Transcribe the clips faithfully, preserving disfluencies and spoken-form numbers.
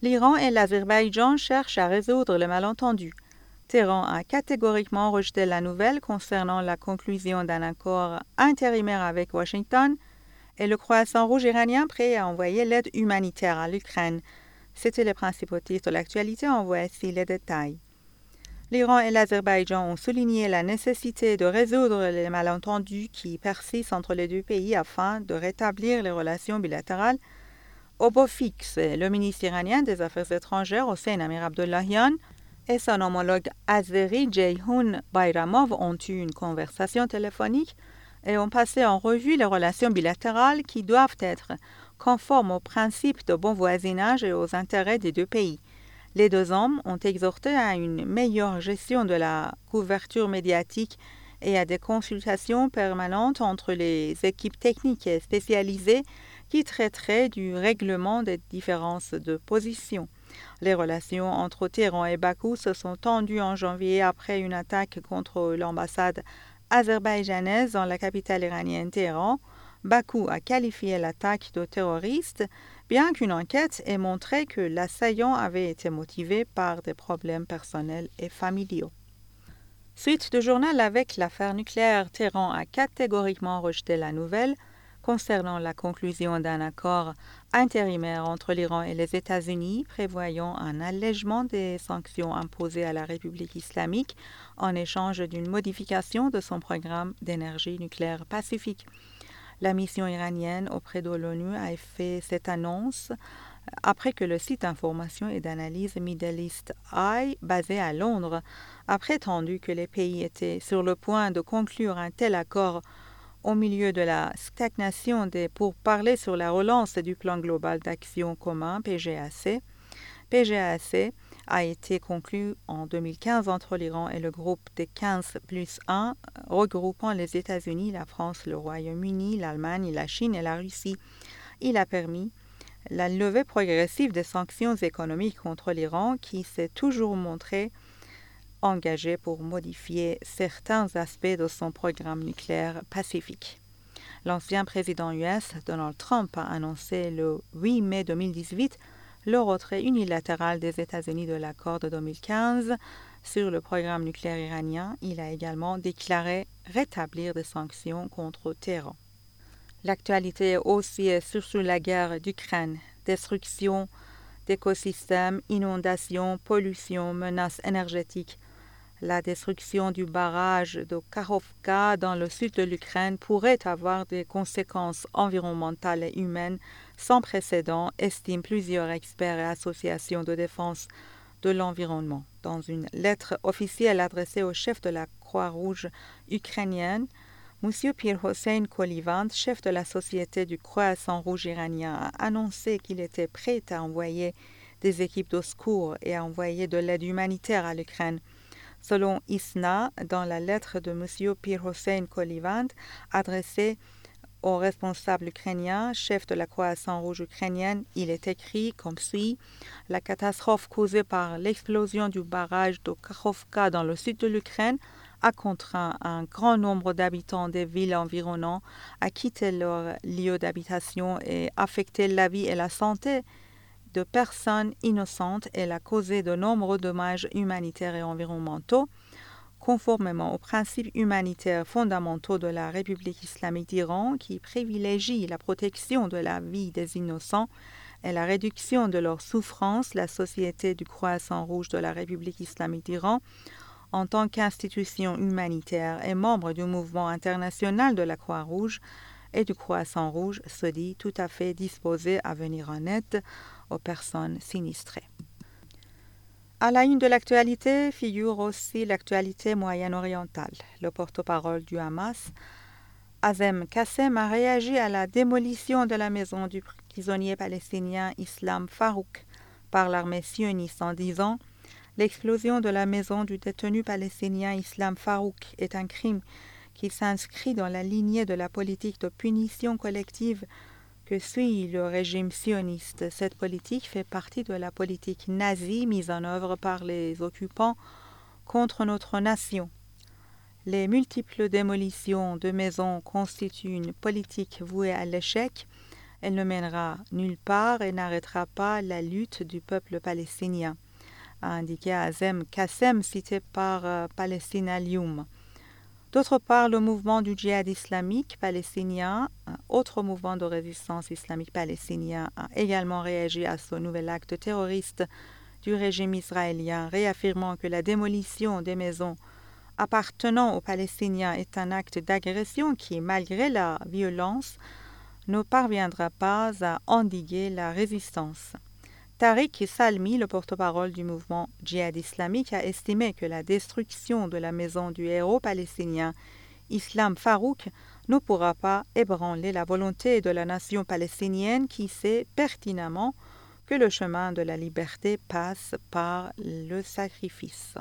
L'Iran et l'Azerbaïdjan cherchent à résoudre le malentendu. Téhéran a catégoriquement rejeté la nouvelle concernant la conclusion d'un accord intérimaire avec Washington et le Croissant rouge iranien prêt à envoyer l'aide humanitaire à l'Ukraine. C'étaient les principaux titres de l'actualité, en voici les détails. L'Iran et l'Azerbaïdjan ont souligné la nécessité de résoudre les malentendus qui persistent entre les deux pays afin de rétablir les relations bilatérales au beau fixe. Le ministre iranien des Affaires étrangères, Hossein Amir Abdollahian, et son homologue azéri, Ceyhun Bayramov, ont eu une conversation téléphonique et ont passé en revue les relations bilatérales qui doivent être conformes aux principes de bon voisinage et aux intérêts des deux pays. Les deux hommes ont exhorté à une meilleure gestion de la couverture médiatique et à des consultations permanentes entre les équipes techniques et spécialisées qui traiteraient du règlement des différences de position. Les relations entre Téhéran et Bakou se sont tendues en janvier après une attaque contre l'ambassade azerbaïdjanaise dans la capitale iranienne Téhéran. Bakou a qualifié l'attaque de terroriste, bien qu'une enquête ait montré que l'assaillant avait été motivé par des problèmes personnels et familiaux. Suite de journal avec l'affaire nucléaire, Téhéran a catégoriquement rejeté la nouvelle concernant la conclusion d'un accord intérimaire entre l'Iran et les États-Unis prévoyant un allègement des sanctions imposées à la République islamique en échange d'une modification de son programme d'énergie nucléaire pacifique. La mission iranienne auprès de l'ONU a fait cette annonce après que le site d'information et d'analyse Middle East Eye, basé à Londres, a prétendu que les pays étaient sur le point de conclure un tel accord au milieu de la stagnation des pourparlers sur la relance du plan global d'action commun P G A C. P G A C a été conclu en deux mille quinze entre l'Iran et le groupe des quinze plus un, regroupant les États-Unis, la France, le Royaume-Uni, l'Allemagne, la Chine et la Russie. Il a permis la levée progressive des sanctions économiques contre l'Iran qui s'est toujours montré engagé pour modifier certains aspects de son programme nucléaire pacifique. L'ancien président U S, Donald Trump, a annoncé le huit mai deux mille dix-huit le retrait unilatéral des États-Unis de l'accord de deux mille quinze sur le programme nucléaire iranien. Il a également déclaré rétablir des sanctions contre Téhéran. L'actualité aussi est surtout la guerre d'Ukraine, destruction d'écosystèmes, inondations, pollution, menaces énergétiques. La destruction du barrage de Kakhovka dans le sud de l'Ukraine pourrait avoir des conséquences environnementales et humaines sans précédent, estiment plusieurs experts et associations de défense de l'environnement. Dans une lettre officielle adressée au chef de la Croix-Rouge ukrainienne, M. Pir Hossein Kolivand, chef de la Société du Croissant rouge iranien, a annoncé qu'il était prêt à envoyer des équipes de secours et à envoyer de l'aide humanitaire à l'Ukraine. Selon I S N A, dans la lettre de M. Pir Hossein Kolivand, adressée au responsable ukrainien, chef de la Croissant rouge ukrainienne, il est écrit comme suit: la catastrophe causée par l'explosion du barrage de Kakhovka dans le sud de l'Ukraine a contraint un grand nombre d'habitants des villes environnantes à quitter leur lieu d'habitation et affecté la vie et la santé de personnes innocentes. Elle a causé de nombreux dommages humanitaires et environnementaux. Conformément aux principes humanitaires fondamentaux de la République islamique d'Iran, qui privilégie la protection de la vie des innocents et la réduction de leurs souffrances, la Société du Croissant rouge de la République islamique d'Iran, en tant qu'institution humanitaire et membre du mouvement international de la Croix-Rouge et du Croissant rouge, se dit tout à fait disposée à venir en aide aux personnes sinistrées. À la une de l'actualité figure aussi l'actualité moyen-orientale. Le porte-parole du Hamas, Hazem Qassem, a réagi à la démolition de la maison du prisonnier palestinien Islam Farouk par l'armée sioniste en disant: l'explosion de la maison du détenu palestinien Islam Farouk est un crime qui s'inscrit dans la lignée de la politique de punition collective que suit le régime sioniste. Cette politique fait partie de la politique nazie mise en œuvre par les occupants contre notre nation. Les multiples démolitions de maisons constituent une politique vouée à l'échec Elle ne mènera nulle part et n'arrêtera pas la lutte du peuple palestinien, a indiqué Azem Kassem, cité par euh, Palestine Alioum. D'autre part, le mouvement du djihad islamique palestinien, un autre mouvement de résistance islamique palestinien, a également réagi à ce nouvel acte terroriste du régime israélien, réaffirmant que la démolition des maisons appartenant aux Palestiniens est un acte d'agression qui, malgré la violence, ne parviendra pas à endiguer la résistance. Tariq Salmi, le porte-parole du mouvement djihad islamique, a estimé que la destruction de la maison du héros palestinien Islam Farouk ne pourra pas ébranler la volonté de la nation palestinienne qui sait pertinemment que le chemin de la liberté passe par le sacrifice.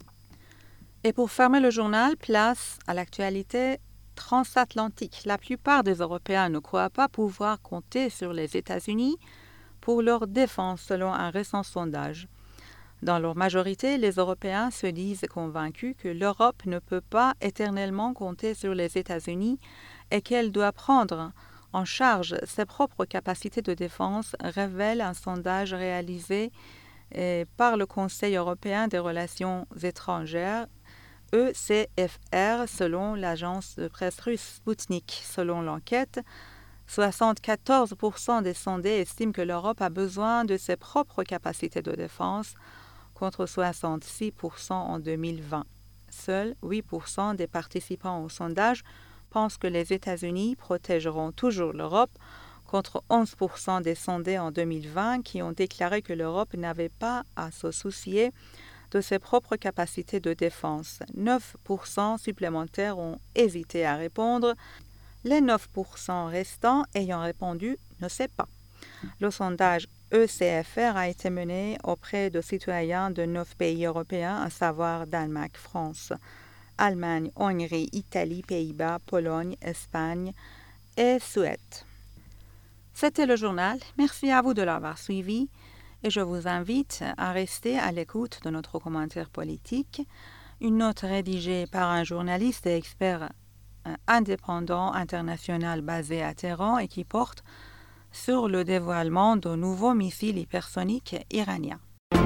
Et pour fermer le journal, place à l'actualité transatlantique. La plupart des Européens ne croient pas pouvoir compter sur les États-Unis pour leur défense selon un récent sondage. Dans leur majorité, les Européens se disent convaincus que l'Europe ne peut pas éternellement compter sur les États-Unis et qu'elle doit prendre en charge ses propres capacités de défense, révèle un sondage réalisé eh, par le Conseil européen des relations étrangères, E C F R, selon l'agence de presse russe Sputnik. Selon l'enquête, soixante-quatorze pour cent des sondés estiment que l'Europe a besoin de ses propres capacités de défense, contre soixante-six pour cent en deux mille vingt. Seuls huit pour cent des participants au sondage pensent que les États-Unis protégeront toujours l'Europe, contre onze pour cent des sondés en deux mille vingt qui ont déclaré que l'Europe n'avait pas à se soucier de ses propres capacités de défense. neuf pour cent supplémentaires ont hésité à répondre, les neuf pour cent restants ayant répondu « ne sait pas ». Le sondage E C F R a été mené auprès de citoyens de neuf pays européens, à savoir Danemark, France, Allemagne, Hongrie, Italie, Pays-Bas, Pologne, Espagne et Suède. C'était le journal. Merci à vous de l'avoir suivi et je vous invite à rester à l'écoute de notre commentaire politique, une note rédigée par un journaliste et expert indépendant international basé à Téhéran et qui porte sur le dévoilement de nouveaux missiles hypersoniques iraniens.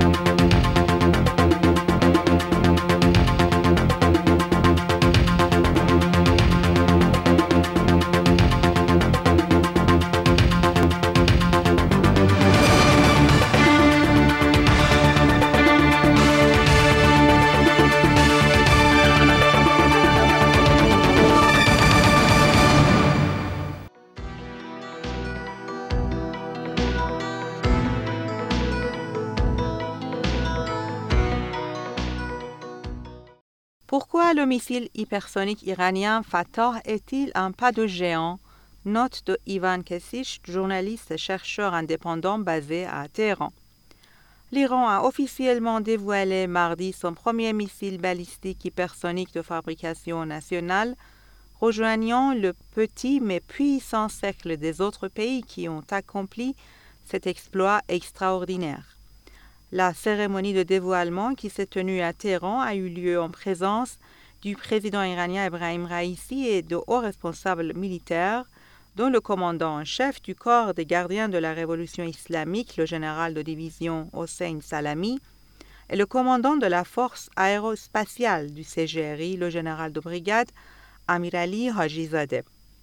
Pourquoi le missile hypersonique iranien Fatah est-il un pas de géant? Note de Ivan Kesic, journaliste et chercheur indépendant basé à Téhéran. L'Iran a officiellement dévoilé mardi son premier missile balistique hypersonique de fabrication nationale, rejoignant le petit mais puissant cercle des autres pays qui ont accompli cet exploit extraordinaire. La cérémonie de dévoilement qui s'est tenue à Téhéran a eu lieu en présence du président iranien Ebrahim Raïssi et de hauts responsables militaires, dont le commandant en chef du corps des gardiens de la révolution islamique, le général de division Hossein Salami, et le commandant de la force aérospatiale du C G R I, le général de brigade Amir Ali Hajizadeh.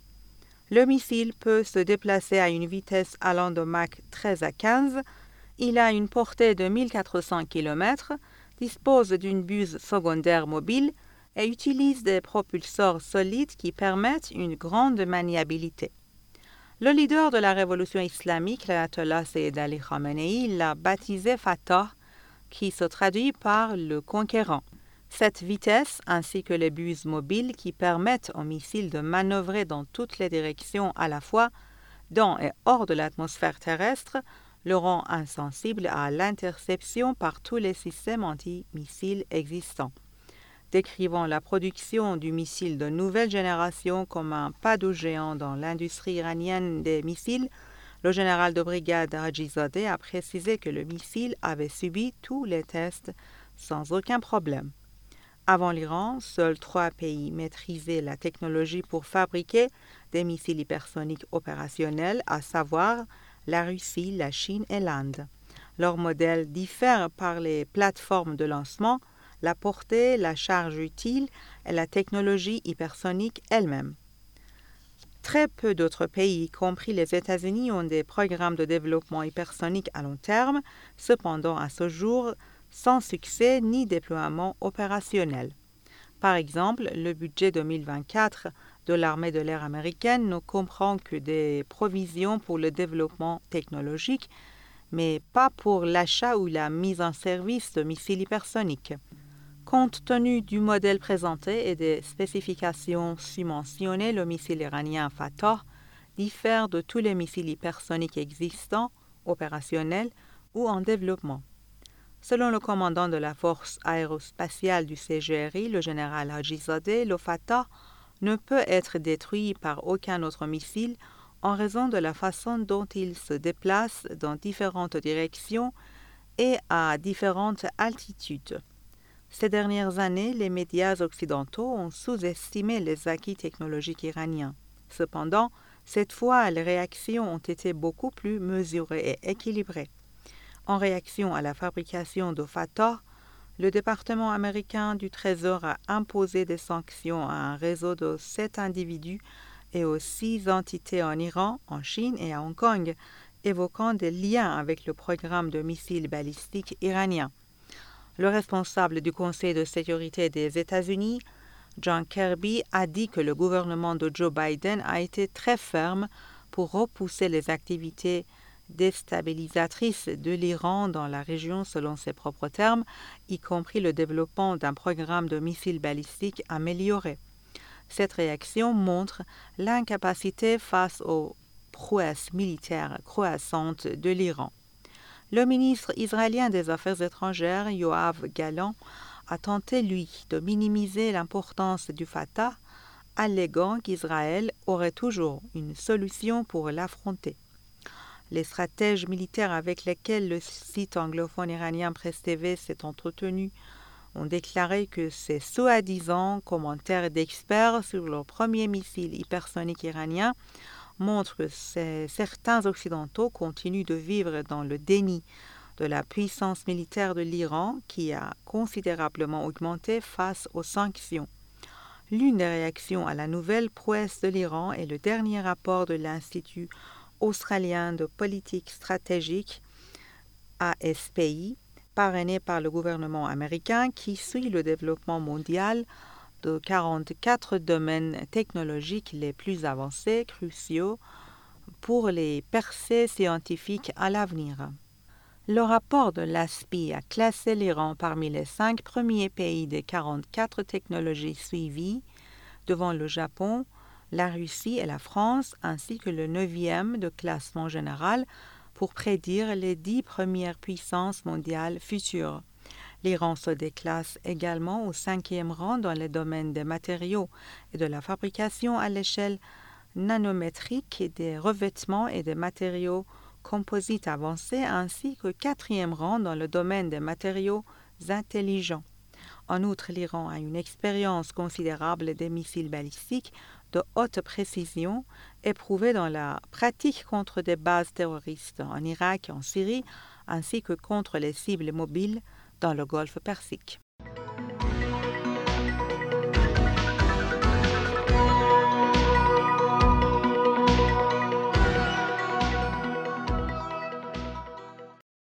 Le missile peut se déplacer à une vitesse allant de Mach treize à quinze. Il a une portée de mille quatre cents kilomètres, dispose d'une buse secondaire mobile et utilise des propulseurs solides qui permettent une grande maniabilité. Le leader de la révolution islamique, l'ayatollah Sayyid Ali Khamenei, l'a baptisé Fatah, qui se traduit par le conquérant. Cette vitesse, ainsi que les buses mobiles qui permettent aux missiles de manœuvrer dans toutes les directions à la fois, dans et hors de l'atmosphère terrestre, le rend insensible à l'interception par tous les systèmes anti-missiles existants. Décrivant la production du missile de nouvelle génération comme un pas de géant dans l'industrie iranienne des missiles, le général de brigade Hajizadeh a précisé que le missile avait subi tous les tests sans aucun problème. Avant l'Iran, seuls trois pays maîtrisaient la technologie pour fabriquer des missiles hypersoniques opérationnels, à savoir la Russie, la Chine et l'Inde. Leurs modèles diffèrent par les plateformes de lancement, la portée, la charge utile et la technologie hypersonique elle-même. Très peu d'autres pays, y compris les États-Unis, ont des programmes de développement hypersonique à long terme, cependant à ce jour, sans succès ni déploiement opérationnel. Par exemple, le budget deux mille vingt-quatre de l'armée de l'air américaine ne comprend que des provisions pour le développement technologique, mais pas pour l'achat ou la mise en service de missiles hypersoniques. Compte tenu du modèle présenté et des spécifications submentionnées, le missile iranien Fatah diffère de tous les missiles hypersoniques existants, opérationnels ou en développement. Selon le commandant de la force aérospatiale du C G R I, le général Hajizadeh, le Fatah ne peut être détruit par aucun autre missile en raison de la façon dont il se déplace dans différentes directions et à différentes altitudes. Ces dernières années, les médias occidentaux ont sous-estimé les acquis technologiques iraniens. Cependant, cette fois, les réactions ont été beaucoup plus mesurées et équilibrées. En réaction à la fabrication de Fatah, le département américain du Trésor a imposé des sanctions à un réseau de sept individus et aux six entités en Iran, en Chine et à Hong Kong, évoquant des liens avec le programme de missiles balistiques iranien. Le responsable du Conseil de sécurité des États-Unis, John Kirby, a dit que le gouvernement de Joe Biden a été très ferme pour repousser les activités déstabilisatrices de l'Iran dans la région selon ses propres termes, y compris le développement d'un programme de missiles balistiques amélioré. Cette réaction montre l'incapacité face aux prouesses militaires croissantes de l'Iran. Le ministre israélien des Affaires étrangères, Yoav Gallant, a tenté, lui, de minimiser l'importance du Fatah, alléguant qu'Israël aurait toujours une solution pour l'affronter. Les stratèges militaires avec lesquels le site anglophone iranien Presse T V s'est entretenu ont déclaré que ces soi-disant commentaires d'experts sur le premier missile hypersonique iranien montrent que ces, certains Occidentaux continuent de vivre dans le déni de la puissance militaire de l'Iran qui a considérablement augmenté face aux sanctions. L'une des réactions à la nouvelle prouesse de l'Iran est le dernier rapport de l'Institut australien de politique stratégique, A S P I, parrainé par le gouvernement américain qui suit le développement mondial de quarante-quatre domaines technologiques les plus avancés, cruciaux pour les percées scientifiques à l'avenir. Le rapport de l'A S P I a classé l'Iran parmi les cinq premiers pays des quarante-quatre technologies suivies, devant le Japon, la Russie et la France, ainsi que le neuvième de classement général pour prédire les dix premières puissances mondiales futures. L'Iran se déclasse également au cinquième rang dans les domaines des matériaux et de la fabrication à l'échelle nanométrique et des revêtements et des matériaux composites avancés, ainsi que quatrième rang dans le domaine des matériaux intelligents. En outre, l'Iran a une expérience considérable des missiles balistiques de haute précision éprouvés dans la pratique contre des bases terroristes en Irak et en Syrie, ainsi que contre les cibles mobiles dans le Golfe Persique.